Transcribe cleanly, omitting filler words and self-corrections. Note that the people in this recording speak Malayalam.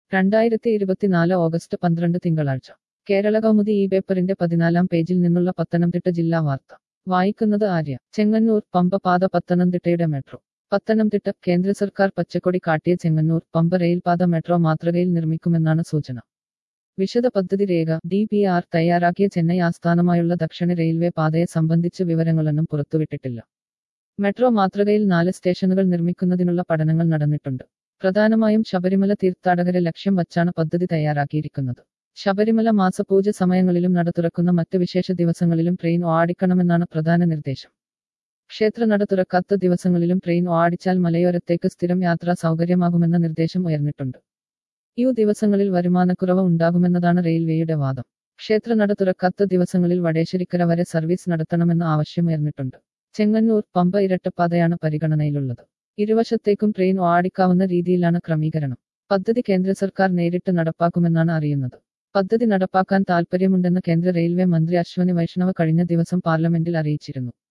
2024 ഓഗസ്റ്റ് 12 തിങ്കളാഴ്ച കേരള കൗമുദി ഈ പേപ്പറിന്റെ 14-ാം പേജിൽ നിന്നുള്ള പത്തനംതിട്ട ജില്ലാ വാർത്ത വായിക്കുന്നത് ആര്യ. ചെങ്ങന്നൂർ പമ്പ പാത പത്തനംതിട്ടയുടെ മെട്രോ. പത്തനംതിട്ട. കേന്ദ്ര സർക്കാർ പച്ചക്കൊടി കാട്ടിയ ചെങ്ങന്നൂർ പമ്പ റെയിൽപാത മെട്രോ മാതൃകയിൽ നിർമ്മിക്കുമെന്നാണ് സൂചന. വിശദ പദ്ധതി രേഖ DPR തയ്യാറാക്കിയ ചെന്നൈ ആസ്ഥാനമായുള്ള ദക്ഷിണ റെയിൽവേ പാതയെ സംബന്ധിച്ച് വിവരങ്ങളൊന്നും പുറത്തുവിട്ടിട്ടില്ല. മെട്രോ മാതൃകയിൽ 4 സ്റ്റേഷനുകൾ നിർമ്മിക്കുന്നതിനുള്ള പഠനങ്ങൾ നടന്നിട്ടുണ്ട്. പ്രധാനമായും ശബരിമല തീർത്ഥാടകരെ ലക്ഷ്യം വച്ചാണ് പദ്ധതി തയ്യാറാക്കിയിരിക്കുന്നത്. ശബരിമല മാസപൂജ സമയങ്ങളിലും നട തുറക്കുന്ന മറ്റ് വിശേഷ ദിവസങ്ങളിലും ട്രെയിൻ ഓടിക്കണമെന്നാണ് പ്രധാന നിർദ്ദേശം. ക്ഷേത്ര നട തുറക്കാത്ത ദിവസങ്ങളിലും ട്രെയിൻ ഓടിച്ചാൽ മലയോരത്തേക്ക് സ്ഥിരം യാത്രാ സൗകര്യമാകുമെന്ന നിർദ്ദേശം ഉയർന്നിട്ടുണ്ട്. ഈ ദിവസങ്ങളിൽ വരുമാനക്കുറവ് ഉണ്ടാകുമെന്നതാണ് റെയിൽവേയുടെ വാദം. ക്ഷേത്ര നട തുറക്കാത്ത ദിവസങ്ങളിൽ വടേശ്ശേരിക്കര വരെ സർവീസ് നടത്തണമെന്ന ആവശ്യമുയർന്നിട്ടുണ്ട്. ചെങ്ങന്നൂർ പമ്പ ഇരട്ടപ്പാതയാണ് പരിഗണനയിലുള്ളത്. ഇരുവശത്തേക്കും ട്രെയിൻ ഓടിക്കാവുന്ന രീതിയിലാണ് ക്രമീകരണം. പദ്ധതി കേന്ദ്ര സർക്കാർ നേരിട്ട് നടപ്പാക്കുമെന്നാണ് അറിയുന്നത്. പദ്ധതി നടപ്പാക്കാൻ താൽപ്പര്യമുണ്ടെന്ന് കേന്ദ്ര റെയിൽവേ മന്ത്രി അശ്വനി വൈഷ്ണവ കഴിഞ്ഞ ദിവസം പാർലമെന്റിൽ അറിയിച്ചിരുന്നു.